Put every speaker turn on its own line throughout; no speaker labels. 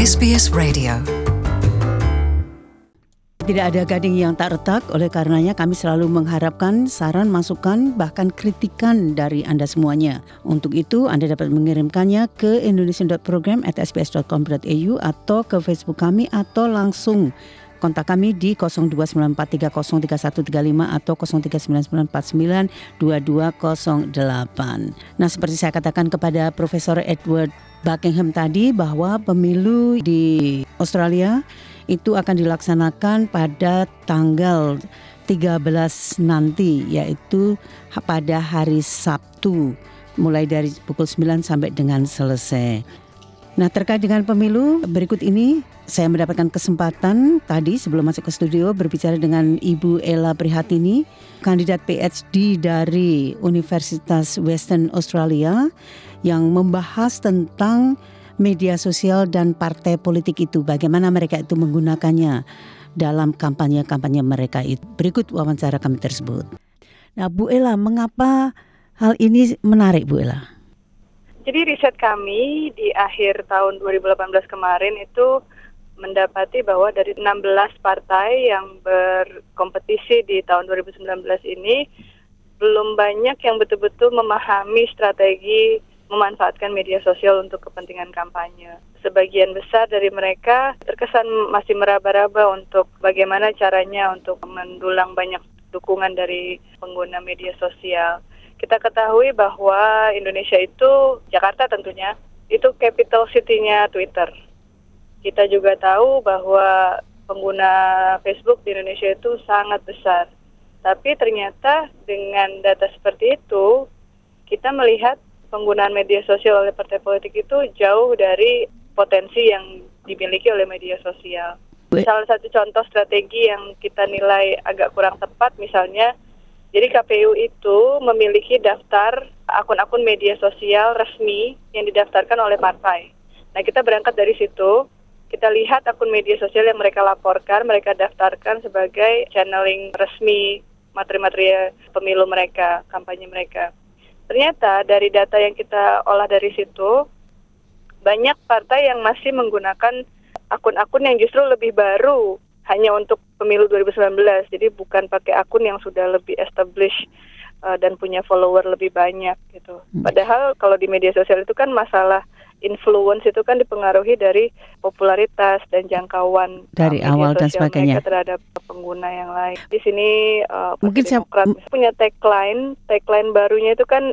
SBS Radio.
Tidak ada gading yang tak retak, oleh karenanya kami selalu mengharapkan saran, masukan, bahkan kritikan dari Anda semuanya. Untuk itu, Anda dapat mengirimkannya ke indonesian.program@sbs.com.au atau ke Facebook kami atau langsung kontak kami di 0294303135 atau 0399492208. Nah, seperti saya katakan kepada Profesor Edward Buckingham tadi bahwa pemilu di Australia itu akan dilaksanakan pada tanggal 13 nanti, yaitu pada hari Sabtu, mulai dari pukul 9 sampai dengan selesai. Nah, terkait dengan pemilu, berikut ini saya mendapatkan kesempatan tadi sebelum masuk ke studio berbicara dengan Ibu Ella Prihatini, kandidat PhD dari Universitas Western Australia, yang membahas tentang media sosial dan partai politik itu, bagaimana mereka itu menggunakannya dalam kampanye-kampanye mereka itu. Berikut wawancara kami tersebut. Nah, Bu Ella, mengapa hal ini menarik, Bu Ella?
Jadi riset kami di akhir tahun 2018 kemarin itu mendapati bahwa dari 16 partai yang berkompetisi di tahun 2019 ini, belum banyak yang betul-betul memahami strategi memanfaatkan media sosial untuk kepentingan kampanye. Sebagian besar dari mereka terkesan masih meraba-raba untuk bagaimana caranya untuk mendulang banyak dukungan dari pengguna media sosial. Kita ketahui bahwa Indonesia itu, Jakarta tentunya, itu capital city-nya Twitter. Kita juga tahu bahwa pengguna Facebook di Indonesia itu sangat besar. Tapi ternyata dengan data seperti itu, kita melihat penggunaan media sosial oleh partai politik itu jauh dari potensi yang dimiliki oleh media sosial. Salah satu contoh strategi yang kita nilai agak kurang tepat misalnya, jadi KPU itu memiliki daftar akun-akun media sosial resmi yang didaftarkan oleh partai. Nah, kita berangkat dari situ, kita lihat akun media sosial yang mereka laporkan, mereka daftarkan sebagai channeling resmi materi-materi pemilu mereka, kampanye mereka. Ternyata dari data yang kita olah dari situ, banyak partai yang masih menggunakan akun-akun yang justru lebih baru hanya untuk pemilu 2019. Jadi bukan pakai akun yang sudah lebih established dan punya follower lebih banyak gitu. Padahal kalau di media sosial itu kan masalah influence itu kan dipengaruhi dari popularitas dan jangkauan
dari awal dan sebagainya
terhadap pengguna yang lain. Di sini
mungkin
Demokrat punya tagline barunya itu kan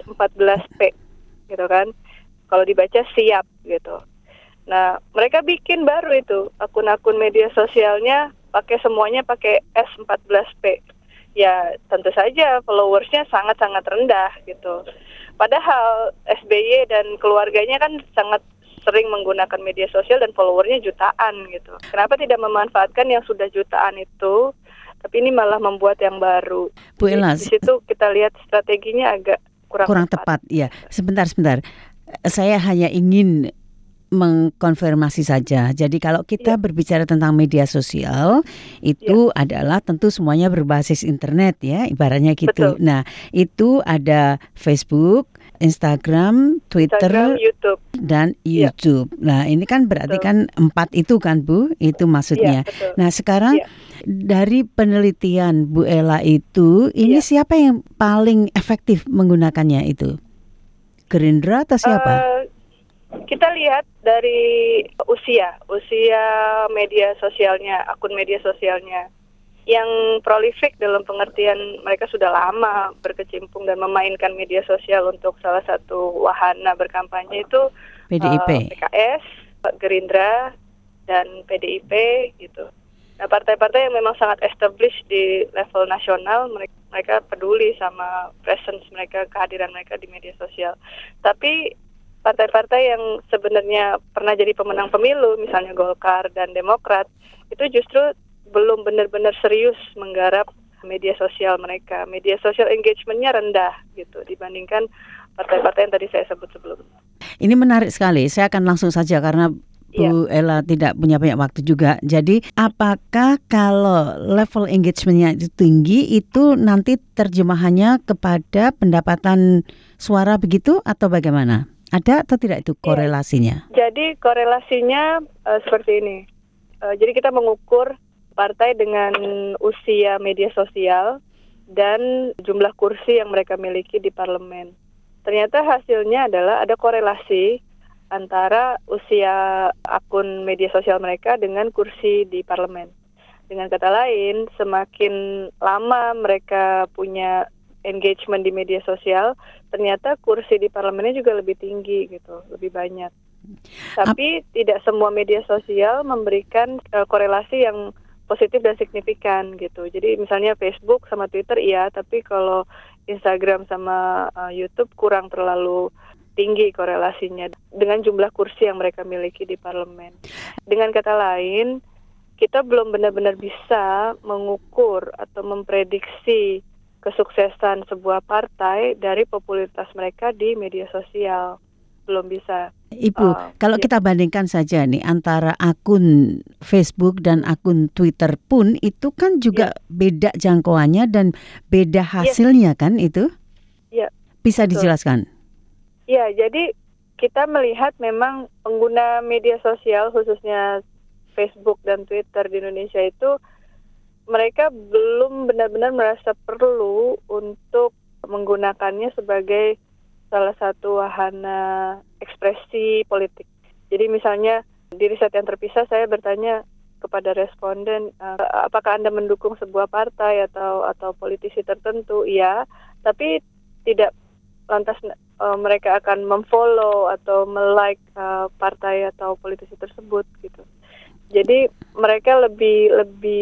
S14P gitu kan. Kalau dibaca siap gitu. Nah, mereka bikin baru itu akun-akun media sosialnya semuanya pakai S14P. Ya, tentu saja followersnya sangat-sangat rendah gitu. Padahal SBY dan keluarganya kan sangat sering menggunakan media sosial dan followernya jutaan gitu. Kenapa tidak memanfaatkan yang sudah jutaan itu, tapi ini malah membuat yang baru.
Bu Ella,
di situ kita lihat strateginya agak kurang
tepat. Ya, sebentar. Saya hanya ingin mengkonfirmasi saja. Jadi kalau kita berbicara tentang media sosial itu adalah tentu semuanya berbasis internet ya, ibaratnya gitu.
Betul.
Nah, itu ada Facebook, Instagram, Twitter,
YouTube
dan YouTube. Nah, ini kan berarti kan 4 itu kan Bu, itu maksudnya. Nah, sekarang dari penelitian Bu Ella itu, ini siapa yang paling efektif menggunakannya itu? Gerindra atau siapa?
Kita lihat dari usia media sosialnya, akun media sosialnya. Yang prolific dalam pengertian mereka sudah lama berkecimpung dan memainkan media sosial untuk salah satu wahana berkampanye itu
PDIP,
PKS, Gerindra, dan PDIP gitu. Nah, partai-partai yang memang sangat established di level nasional, mereka peduli sama presence mereka, kehadiran mereka di media sosial. Tapi partai-partai yang sebenarnya pernah jadi pemenang pemilu, misalnya Golkar dan Demokrat, itu justru belum benar-benar serius menggarap media sosial mereka. Media sosial engagement-nya rendah gitu dibandingkan partai-partai yang tadi saya sebut sebelumnya.
Ini menarik sekali. Saya akan langsung saja karena Bu Ella tidak punya banyak waktu juga. Jadi apakah kalau level engagement-nya itu tinggi, itu nanti terjemahannya kepada pendapatan suara begitu atau bagaimana? Ada atau tidak itu korelasinya?
Jadi korelasinya seperti ini. Jadi kita mengukur partai dengan usia media sosial dan jumlah kursi yang mereka miliki di parlemen. Ternyata hasilnya adalah ada korelasi antara usia akun media sosial mereka dengan kursi di parlemen. Dengan kata lain, semakin lama mereka punya engagement di media sosial, ternyata kursi di parlemennya juga lebih tinggi gitu, lebih banyak. Tapi tidak semua media sosial memberikan korelasi yang positif dan signifikan gitu. Jadi misalnya Facebook sama Twitter iya, tapi kalau Instagram sama YouTube kurang terlalu tinggi korelasinya dengan jumlah kursi yang mereka miliki di parlemen. Dengan kata lain, kita belum benar-benar bisa mengukur atau memprediksi kesuksesan sebuah partai dari popularitas mereka di media sosial. Belum bisa.
Ibu, kalau kita bandingkan saja nih antara akun Facebook dan akun Twitter pun itu kan juga beda jangkauannya dan beda hasilnya kan itu?
Iya.
Bisa dijelaskan?
Iya, jadi kita melihat memang pengguna media sosial khususnya Facebook dan Twitter di Indonesia itu mereka belum benar-benar merasa perlu untuk menggunakannya sebagai salah satu wahana ekspresi politik. Jadi misalnya di riset yang terpisah saya bertanya kepada responden, apakah Anda mendukung sebuah partai atau politisi tertentu? Iya, tapi tidak lantas mereka akan memfollow atau melike partai atau politisi tersebut gitu. Jadi mereka lebih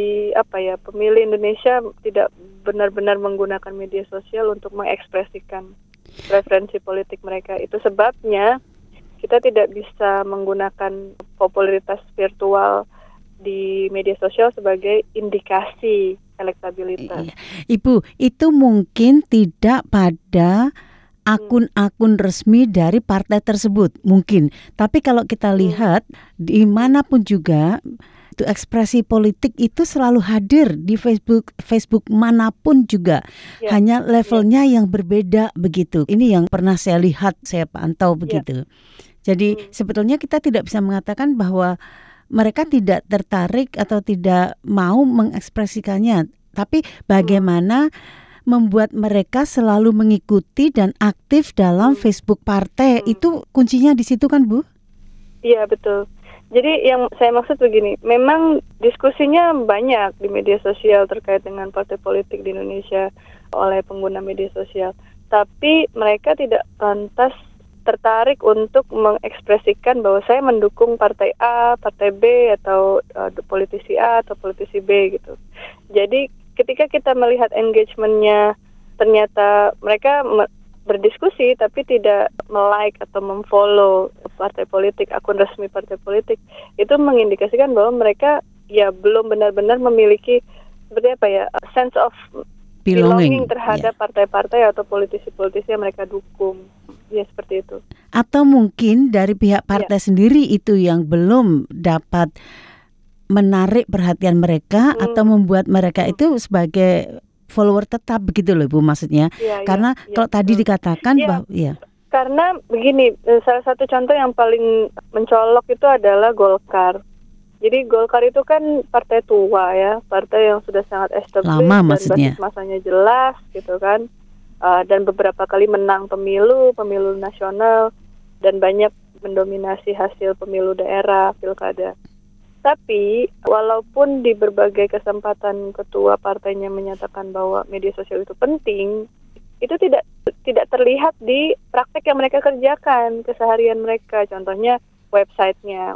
pemilih Indonesia tidak benar-benar menggunakan media sosial untuk mengekspresikan preferensi politik mereka. Itu sebabnya kita tidak bisa menggunakan popularitas virtual di media sosial sebagai indikasi elektabilitas.
Ibu, itu mungkin tidak pada akun-akun resmi dari partai tersebut mungkin. Tapi kalau kita lihat dimanapun juga itu ekspresi politik itu selalu hadir di Facebook manapun juga. Hanya levelnya yang berbeda begitu. Ini yang pernah saya lihat, saya pantau begitu. Jadi sebetulnya kita tidak bisa mengatakan bahwa mereka tidak tertarik atau tidak mau mengekspresikannya. Tapi bagaimana membuat mereka selalu mengikuti dan aktif dalam Facebook partai. Itu kuncinya di situ kan, Bu?
Iya, betul. Jadi yang saya maksud begini, memang diskusinya banyak di media sosial terkait dengan partai politik di Indonesia oleh pengguna media sosial. Tapi mereka tidak lantas tertarik untuk mengekspresikan bahwa saya mendukung partai A, partai B, atau politisi A atau politisi B gitu. Jadi ketika kita melihat engagement-nya, ternyata mereka berdiskusi tapi tidak melike atau memfollow partai politik, akun resmi partai politik, itu mengindikasikan bahwa mereka ya belum benar-benar memiliki sense of belonging terhadap partai-partai atau politisi-politisi yang mereka dukung. Ya seperti itu.
Atau mungkin dari pihak partai sendiri itu yang belum dapat menarik perhatian mereka atau membuat mereka itu sebagai follower tetap begitu loh, Bu, maksudnya. Karena kalau tadi dikatakan bahwa
karena begini, salah satu contoh yang paling mencolok itu adalah Golkar. Jadi Golkar itu kan partai tua ya, partai yang sudah sangat established
lama,
dan
maksudnya.
basis masanya jelas gitu kan. Dan beberapa kali menang pemilu nasional dan banyak mendominasi hasil pemilu daerah, pilkada. Tapi walaupun di berbagai kesempatan ketua partainya menyatakan bahwa media sosial itu penting, itu tidak terlihat di praktek yang mereka kerjakan keseharian mereka. Contohnya websitenya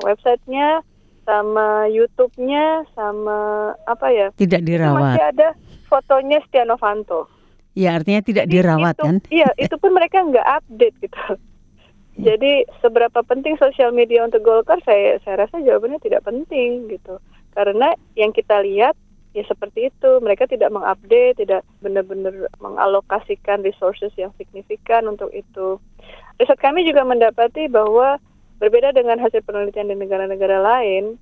sama YouTube-nya sama
tidak dirawat.
Masih ada fotonya Setia Novanto.
Ya, artinya tidak dirawat kan?
Iya, itu pun mereka nggak update gitu. Jadi seberapa penting sosial media untuk Golkar, saya rasa jawabannya tidak penting gitu. Karena yang kita lihat ya seperti itu, mereka tidak mengupdate, tidak benar-benar mengalokasikan resources yang signifikan untuk itu. Riset kami juga mendapati bahwa berbeda dengan hasil penelitian di negara-negara lain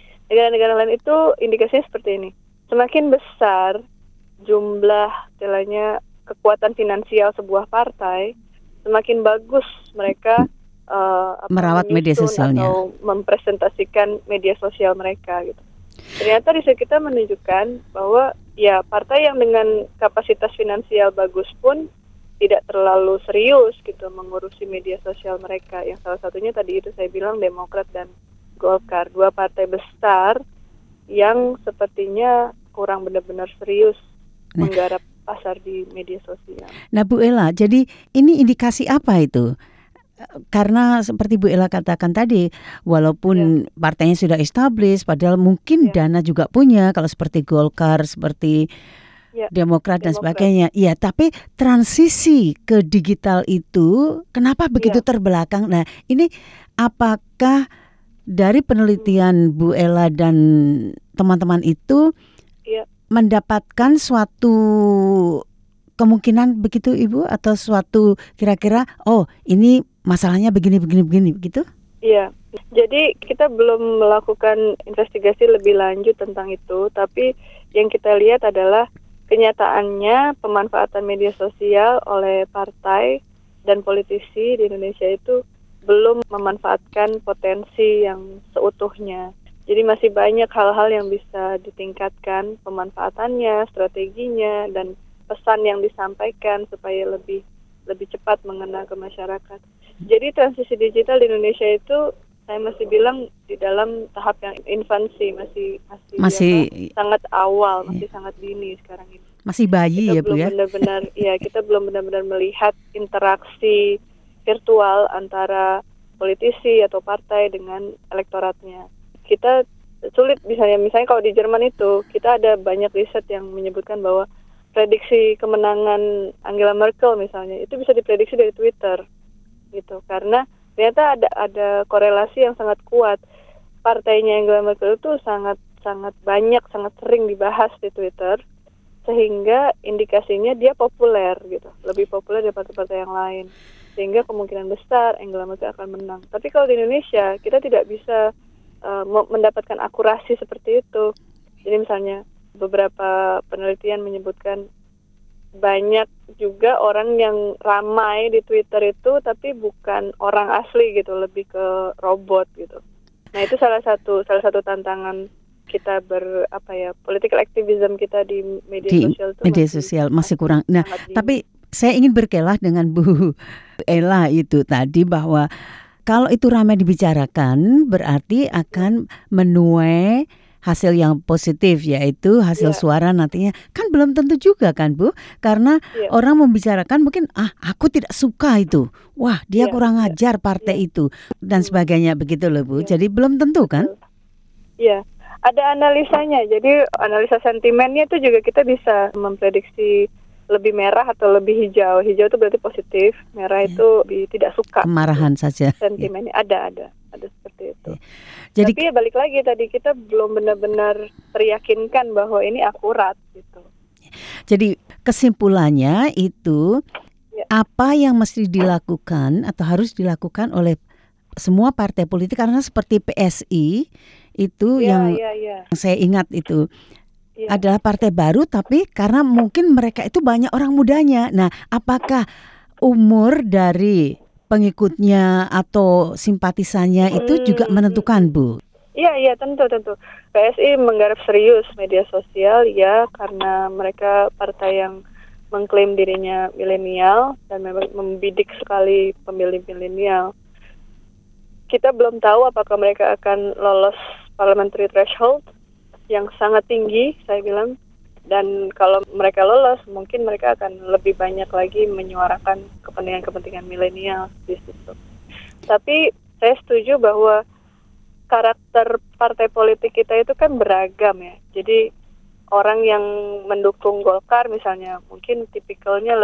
itu indikasinya seperti ini. Semakin besar jumlah kekuatan finansial sebuah partai, semakin bagus mereka
merawat media sosialnya
atau mempresentasikan media sosial mereka gitu. Ternyata riset kita menunjukkan bahwa ya partai yang dengan kapasitas finansial bagus pun tidak terlalu serius gitu mengurusi media sosial mereka. Yang salah satunya tadi itu saya bilang Demokrat dan Golkar, dua partai besar yang sepertinya kurang benar-benar serius menggarap pasar di media sosial.
Nah Bu Ella, jadi ini indikasi apa itu? Karena seperti Bu Ella katakan tadi, walaupun partainya sudah established, padahal mungkin dana juga punya, kalau seperti Golkar, seperti Demokrat dan sebagainya. Iya, tapi transisi ke digital itu kenapa begitu terbelakang? Nah, ini apakah dari penelitian Bu Ella dan teman-teman itu mendapatkan suatu kemungkinan begitu Ibu, atau suatu kira-kira ini masalahnya begini begitu?
Iya. Jadi kita belum melakukan investigasi lebih lanjut tentang itu, tapi yang kita lihat adalah kenyataannya pemanfaatan media sosial oleh partai dan politisi di Indonesia itu belum memanfaatkan potensi yang seutuhnya. Jadi masih banyak hal-hal yang bisa ditingkatkan pemanfaatannya, strateginya, dan pesan yang disampaikan supaya lebih cepat mengena ke masyarakat. Jadi transisi digital di Indonesia itu saya masih bilang di dalam tahap yang infansi, masih sangat awal, masih sangat dini sekarang ini.
Masih bayi
kita
ya Bu ya?
Kita belum benar-benar melihat interaksi virtual antara politisi atau partai dengan elektoratnya. Kita sulit, misalnya kalau di Jerman itu kita ada banyak riset yang menyebutkan bahwa prediksi kemenangan Angela Merkel misalnya itu bisa diprediksi dari Twitter gitu, karena ternyata ada korelasi yang sangat kuat. Partainya Angela Merkel itu sangat banyak, sangat sering dibahas di Twitter, sehingga indikasinya dia populer gitu, lebih populer daripada partai yang lain, sehingga kemungkinan besar Angela Merkel akan menang. Tapi kalau di Indonesia kita tidak bisa mendapatkan akurasi seperti itu. Jadi misalnya beberapa penelitian menyebutkan banyak juga orang yang ramai di Twitter itu tapi bukan orang asli gitu, lebih ke robot gitu. Nah itu salah satu tantangan kita political activism kita di media sosial
masih kurang. Nah, tapi saya ingin berkelah dengan Bu Ella itu tadi, bahwa kalau itu ramai dibicarakan berarti akan menuai hasil yang positif, yaitu hasil suara nantinya. Kan belum tentu juga kan Bu, karena orang membicarakan mungkin aku tidak suka itu, wah dia kurang ajar partai itu dan sebagainya begitu loh Bu. Jadi belum tentu kan?
Iya, ada analisanya. Jadi analisa sentimennya itu juga kita bisa memprediksi lebih merah atau lebih hijau. Hijau itu berarti positif, merah itu tidak suka.
Kemarahan saja.
Sentimennya ada seperti itu.
Jadi,
tapi balik lagi tadi kita belum benar-benar teryakinkan bahwa ini akurat gitu.
Jadi kesimpulannya itu apa yang mesti dilakukan atau harus dilakukan oleh semua partai politik, karena seperti PSI itu yang saya ingat itu adalah partai baru, tapi karena mungkin mereka itu banyak orang mudanya. Nah, apakah umur dari pengikutnya atau simpatisannya itu juga menentukan, Bu?
Iya, tentu. PSI menggarap serius media sosial ya, karena mereka partai yang mengklaim dirinya milenial dan memang membidik sekali pemilih milenial. Kita belum tahu apakah mereka akan lolos parliamentary threshold yang sangat tinggi, saya bilang. Dan kalau mereka lolos, mungkin mereka akan lebih banyak lagi menyuarakan kepentingan-kepentingan milenial di situ. Tapi saya setuju bahwa karakter partai politik kita itu kan beragam ya. Jadi orang yang mendukung Golkar misalnya, mungkin tipikalnya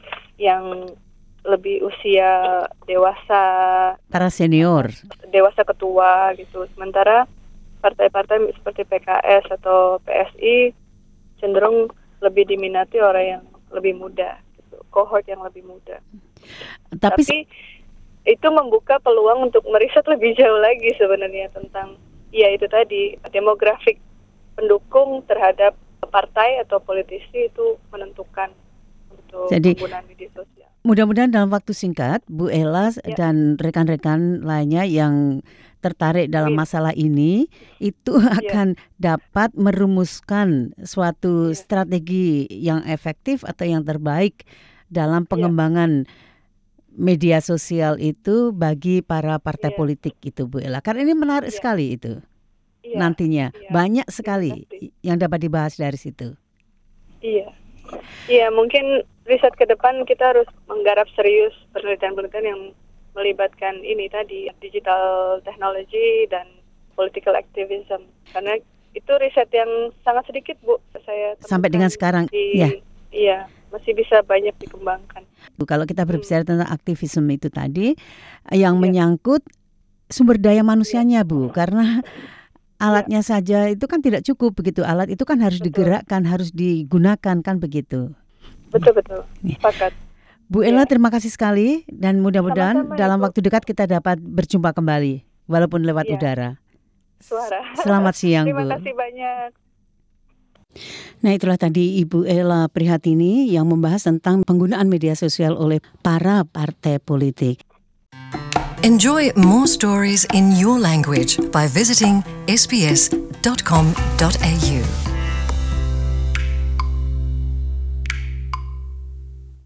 lebih usia dewasa,
para senior,
dewasa ketua gitu. Sementara partai-partai seperti PKS atau PSI cenderung lebih diminati orang yang lebih muda, gitu, kohort yang lebih muda. Tapi itu membuka peluang untuk meriset lebih jauh lagi sebenarnya tentang itu tadi demografik pendukung terhadap partai atau politisi itu menentukan untuk untuk
Jadi,
penggunaan media sosial.
Mudah-mudahan dalam waktu singkat, Bu Ella dan rekan-rekan lainnya yang tertarik dalam masalah ini itu akan dapat merumuskan suatu strategi yang efektif atau yang terbaik dalam pengembangan media sosial itu bagi para partai politik itu, Bu Ella. Karena ini menarik sekali itu. Nantinya banyak sekali yang dapat dibahas dari situ.
Iya, mungkin riset ke depan kita harus menggarap serius penelitian-penelitian yang melibatkan ini tadi, digital technology dan political activism. Karena itu riset yang sangat sedikit, Bu. Saya
sampai dengan sekarang,
Iya, masih bisa banyak dikembangkan.
Bu, kalau kita berbicara tentang aktivisme itu tadi, yang menyangkut sumber daya manusianya, Bu, karena alatnya saja itu kan tidak cukup begitu. Alat itu kan harus digerakkan, harus digunakan kan begitu.
Betul. Sepakat.
Bu Ella, terima kasih sekali dan mudah-mudahan dalam waktu dekat kita dapat berjumpa kembali walaupun lewat udara.
Suara.
Selamat siang, Bu.
Terima kasih banyak.
Nah, itulah tadi Ibu Ella Prihatini yang membahas tentang penggunaan media sosial oleh para partai politik.
Enjoy more stories in your language by visiting sbs.com.au.